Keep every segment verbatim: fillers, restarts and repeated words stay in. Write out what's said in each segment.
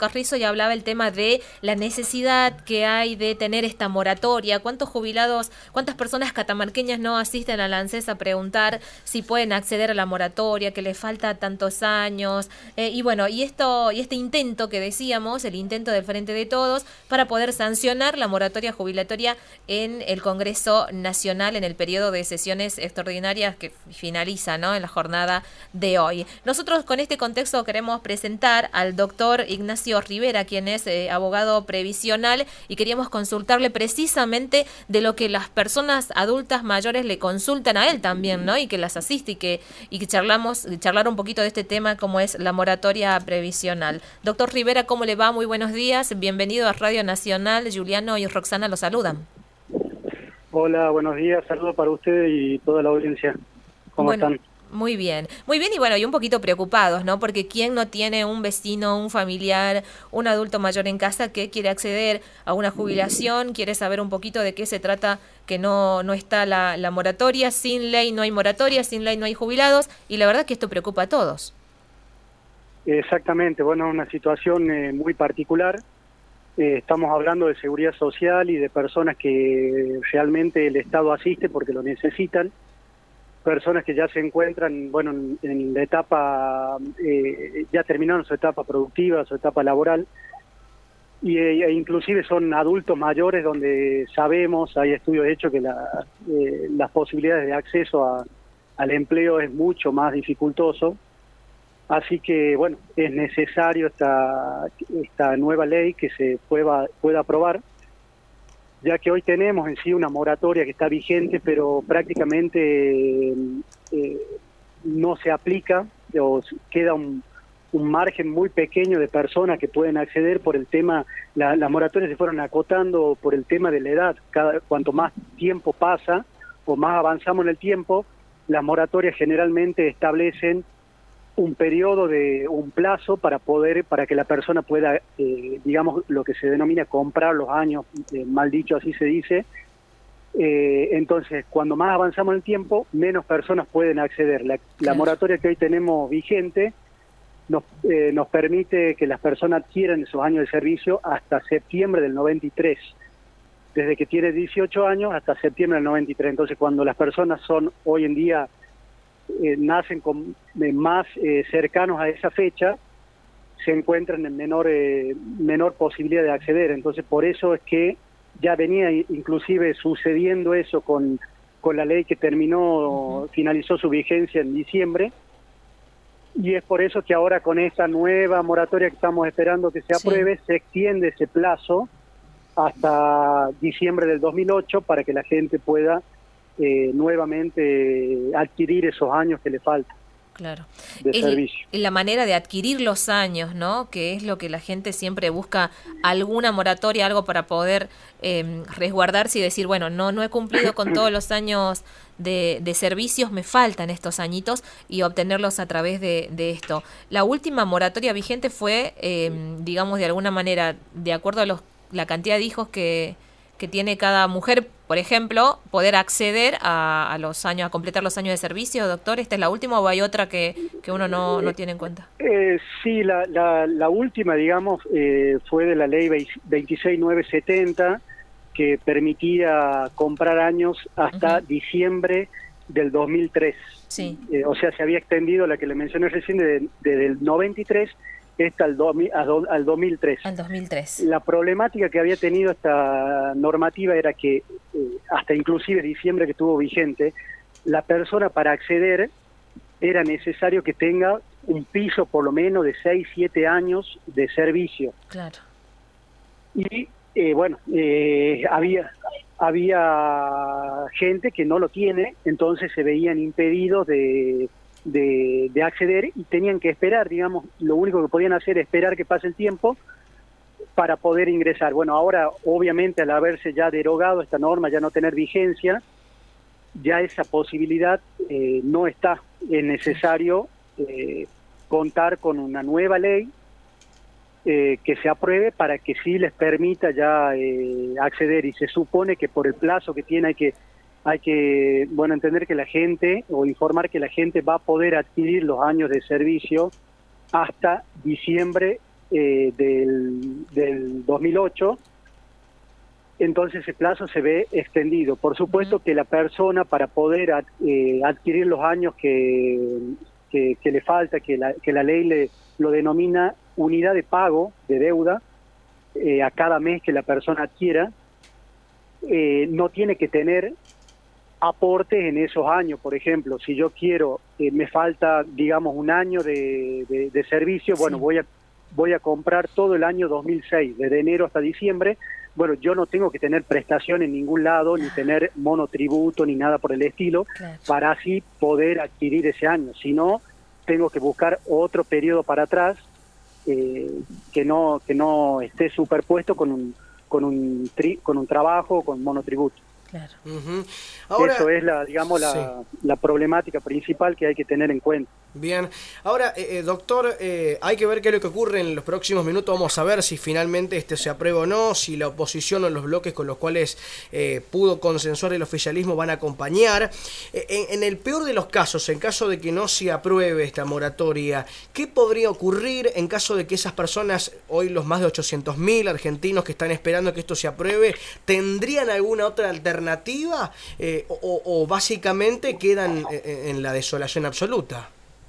Carrizo y hablaba el tema de la necesidad que hay de tener esta moratoria. ¿Cuántos jubilados, cuántas personas catamarqueñas no asisten al ANSES a preguntar si pueden acceder a la moratoria, que les falta tantos años? Eh, y bueno, y esto y este intento que decíamos, el intento del Frente de Todos, para poder sancionar la moratoria jubilatoria en el Congreso Nacional en el periodo de sesiones extraordinarias que finaliza, ¿no?, en la jornada de hoy. Nosotros con este contexto queremos presentar al doctor Ignacio Rivera, quien es eh, abogado previsional, y queríamos consultarle precisamente de lo que las personas adultas mayores le consultan a él también, ¿no?, y que las asiste y que, y que charlamos, charlar un poquito de este tema como es la moratoria previsional. Doctor Rivera, ¿cómo le va? Muy buenos días, bienvenido a Radio Nacional. Juliano y Roxana lo saludan. Hola, buenos días, saludos para usted y toda la audiencia. ¿Cómo bueno, están? Muy bien, muy bien y bueno, y un poquito preocupados, ¿no? Porque ¿quién no tiene un vecino, un familiar, un adulto mayor en casa que quiere acceder a una jubilación, quiere saber un poquito de qué se trata, que no, no está la, la moratoria, sin ley no hay moratoria, sin ley no hay jubilados, y la verdad que esto preocupa a todos. Exactamente, bueno, una situación eh, muy particular. Eh, estamos hablando de seguridad social y de personas que realmente el Estado asiste porque lo necesitan. Personas que ya se encuentran, bueno, en, en la etapa, eh, ya terminaron su etapa productiva, su etapa laboral, y, e inclusive son adultos mayores donde sabemos, hay estudios hechos que la, eh, las posibilidades de acceso a, al empleo es mucho más dificultoso. Así que, bueno, es necesario esta, esta nueva ley que se pueda, pueda aprobar, ya que hoy tenemos en sí una moratoria que está vigente, pero prácticamente eh, no se aplica, o queda un, un margen muy pequeño de personas que pueden acceder por el tema, la, las moratorias se fueron acotando por el tema de la edad. Cada, cuanto más tiempo pasa o más avanzamos en el tiempo, las moratorias generalmente establecen un periodo de un plazo para poder para que la persona pueda eh, digamos lo que se denomina comprar los años, eh, mal dicho así se dice. Eh, entonces cuando más avanzamos en el tiempo menos personas pueden acceder. La, la moratoria que hoy tenemos vigente nos, eh, nos permite que las personas adquieran esos años de servicio hasta septiembre del noventa y tres, desde que tiene dieciocho años hasta septiembre del noventa y tres. Entonces cuando las personas son hoy en día Eh, nacen con, eh, más eh, cercanos a esa fecha, se encuentran en menor eh, menor posibilidad de acceder. Entonces por eso es que ya venía inclusive sucediendo eso con, con la ley que terminó, uh-huh. finalizó su vigencia en diciembre, y es por eso que ahora con esta nueva moratoria que estamos esperando que se apruebe, sí. se extiende ese plazo hasta diciembre del dos mil ocho para que la gente pueda Eh, nuevamente eh, adquirir esos años que le faltan. Claro. De es servicio. La manera de adquirir los años, ¿no? Que es lo que la gente siempre busca, alguna moratoria, algo para poder eh, resguardarse y decir, bueno, no no he cumplido con todos los años de, de servicios, me faltan estos añitos, y obtenerlos a través de, de esto. La última moratoria vigente fue, eh, digamos, de alguna manera, de acuerdo a los, la cantidad de hijos que que tiene cada mujer, por ejemplo, poder acceder a, a los años, a completar los años de servicio, doctor. ¿Esta es la última o hay otra que, que uno no, no tiene en cuenta? Eh, sí, la, la, la última, digamos, eh, fue de la ley veintiséis mil novecientos setenta, que permitía comprar años hasta uh-huh. diciembre del dos mil tres. Sí. Eh, o sea, se había extendido la que le mencioné recién desde de, el noventa y tres esta al, do, al, al dos mil tres. Al dos mil tres. La problemática que había tenido esta normativa era que eh, hasta inclusive diciembre que estuvo vigente, la persona para acceder era necesario que tenga un piso por lo menos de seis, siete años de servicio. Claro. Y eh, bueno, eh, había había gente que no lo tiene, entonces se veían impedidos de De, de acceder y tenían que esperar, digamos, lo único que podían hacer es esperar que pase el tiempo para poder ingresar. Bueno, ahora obviamente al haberse ya derogado esta norma, ya no tener vigencia, ya esa posibilidad eh, no está. Es necesario eh, contar con una nueva ley eh, que se apruebe para que sí les permita ya eh, acceder, y se supone que por el plazo que tiene hay que Hay que, bueno, entender que la gente, o informar que la gente va a poder adquirir los años de servicio hasta diciembre eh, del, del dos mil ocho, entonces ese plazo se ve extendido. Por supuesto que la persona, para poder ad, eh, adquirir los años que, que, que le falta, que la, que la ley le lo denomina unidad de pago de deuda, eh, a cada mes que la persona adquiera, eh, no tiene que tener aportes en esos años. Por ejemplo, si yo quiero, eh, me falta, digamos, un año de, de, de servicio, bueno, sí. voy a voy a comprar todo el año dos mil seis, desde enero hasta diciembre. Bueno, yo no tengo que tener prestación en ningún lado, ni tener monotributo, ni nada por el estilo, claro, para así poder adquirir ese año. Si no, tengo que buscar otro periodo para atrás, eh, que no que no esté superpuesto con un con un tri, con un trabajo, con monotributo. Claro. Uh-huh. Ahora, eso es la, digamos, la, sí. la problemática principal que hay que tener en cuenta. Bien. Ahora, eh, eh, doctor, eh, hay que ver qué es lo que ocurre en los próximos minutos. Vamos a ver si finalmente este se aprueba o no, si la oposición o los bloques con los cuales eh, pudo consensuar el oficialismo van a acompañar. Eh, en, en el peor de los casos, en caso de que no se apruebe esta moratoria, ¿qué podría ocurrir en caso de que esas personas, hoy los más de ochocientos mil argentinos que están esperando que esto se apruebe, tendrían alguna otra alternativa eh, o, o básicamente quedan eh, en la desolación absoluta?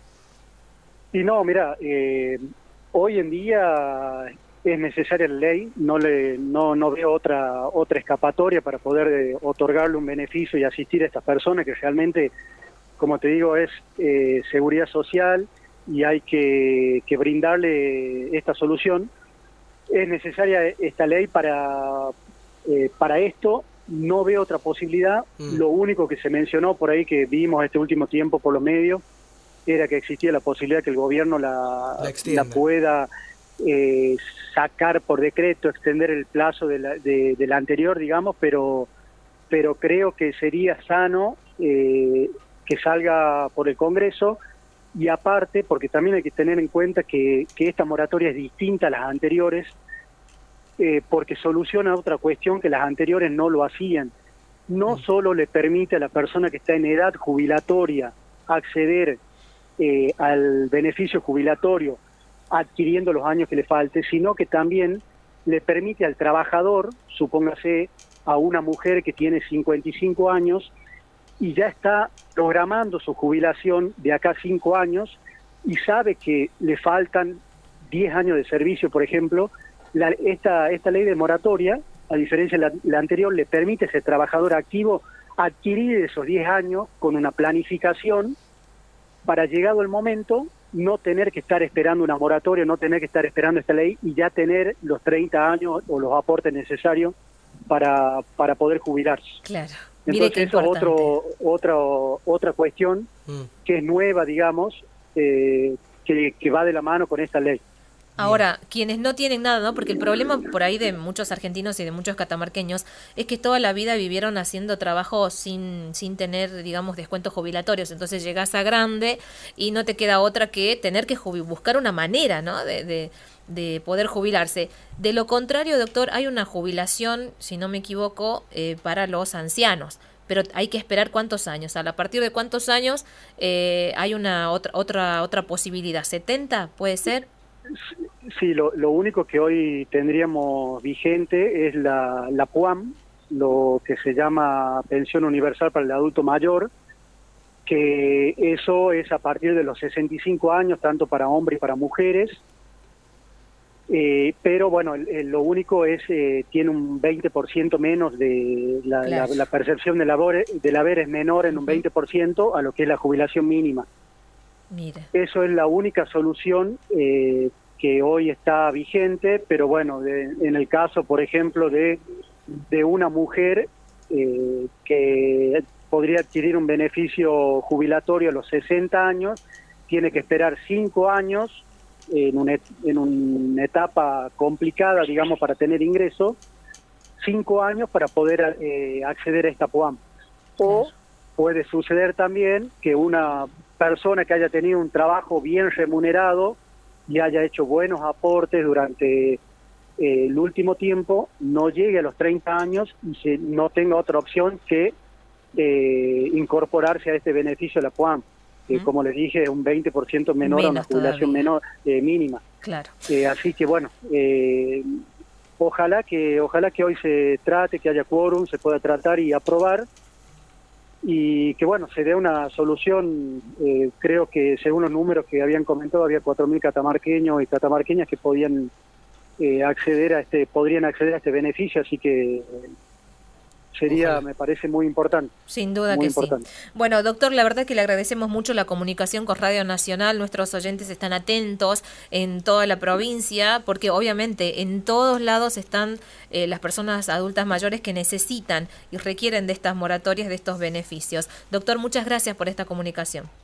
Y no, mira, eh, hoy en día es necesaria la ley, no le no no veo otra otra escapatoria para poder eh, otorgarle un beneficio y asistir a estas personas que realmente, como te digo, es eh, seguridad social y hay que, que brindarle esta solución. Es necesaria esta ley para, eh, para esto, no veo otra posibilidad. Mm. Lo único que se mencionó por ahí, que vimos este último tiempo por los medios, era que existía la posibilidad que el gobierno la, la, la pueda eh, sacar por decreto, extender el plazo de la, de, de la anterior, digamos, pero pero creo que sería sano eh, que salga por el Congreso, y aparte, porque también hay que tener en cuenta que, que esta moratoria es distinta a las anteriores, eh, porque soluciona otra cuestión que las anteriores no lo hacían. No solo le permite a la persona que está en edad jubilatoria acceder Eh, al beneficio jubilatorio adquiriendo los años que le falte, sino que también le permite al trabajador, supóngase a una mujer que tiene cincuenta y cinco años y ya está programando su jubilación de acá a cinco años y sabe que le faltan diez años de servicio, por ejemplo, la, esta, esta ley de moratoria, a diferencia de la, la anterior, le permite a ese trabajador activo adquirir esos diez años con una planificación para, llegado el momento, no tener que estar esperando una moratoria, no tener que estar esperando esta ley y ya tener los treinta años o los aportes necesarios para, para poder jubilarse. Claro. Entonces, eso es otro, otra, otra cuestión mm. que es nueva, digamos, eh, que, que va de la mano con esta ley. Ahora, quienes no tienen nada, ¿no? Porque el problema por ahí de muchos argentinos y de muchos catamarqueños es que toda la vida vivieron haciendo trabajo sin sin tener, digamos, descuentos jubilatorios. Entonces llegás a grande y no te queda otra que tener que buscar una manera, ¿no? De, de, de poder jubilarse. De lo contrario, doctor, hay una jubilación, si no me equivoco, eh, para los ancianos. Pero hay que esperar cuántos años. ¿A partir de cuántos años eh, hay una otra otra otra posibilidad? ¿setenta puede ser? Sí, lo, lo único que hoy tendríamos vigente es la, la P U A M, lo que se llama Pensión Universal para el Adulto Mayor, que eso es a partir de los sesenta y cinco años, tanto para hombres y para mujeres, eh, pero bueno, el, el, lo único es, eh, tiene un veinte por ciento menos de la, claro. la, la percepción del haber, del haber es menor en un veinte por ciento a lo que es la jubilación mínima. Mira. Eso es la única solución eh, que hoy está vigente, pero bueno, de, en el caso, por ejemplo, de, de una mujer eh, que podría adquirir un beneficio jubilatorio a los sesenta años, tiene que esperar cinco años en una, en una etapa complicada, digamos, para tener ingreso, cinco años para poder eh, acceder a esta P U A M. O puede suceder también que una persona que haya tenido un trabajo bien remunerado y haya hecho buenos aportes durante eh, el último tiempo, no llegue a los treinta años y se, no tenga otra opción que eh, incorporarse a este beneficio de la P U A M. que ¿Mm? como les dije es un veinte por ciento menor Menos a una jubilación todavía. menor eh, mínima. Claro. Eh, así que bueno, eh, ojalá que ojalá que hoy se trate, que haya quórum, se pueda tratar y aprobar, y que bueno, se dé una solución. Eh, creo que según los números que habían comentado, había cuatro mil catamarqueños y catamarqueñas que podían eh, acceder a este, podrían acceder a este beneficio, así que eh, sería, Ojalá. me parece muy importante. Sin duda Muy que importante. sí. Bueno, doctor, la verdad que le agradecemos mucho la comunicación con Radio Nacional. Nuestros oyentes están atentos en toda la provincia, porque obviamente en todos lados están eh, las personas adultas mayores que necesitan y requieren de estas moratorias, de estos beneficios. Doctor, muchas gracias por esta comunicación.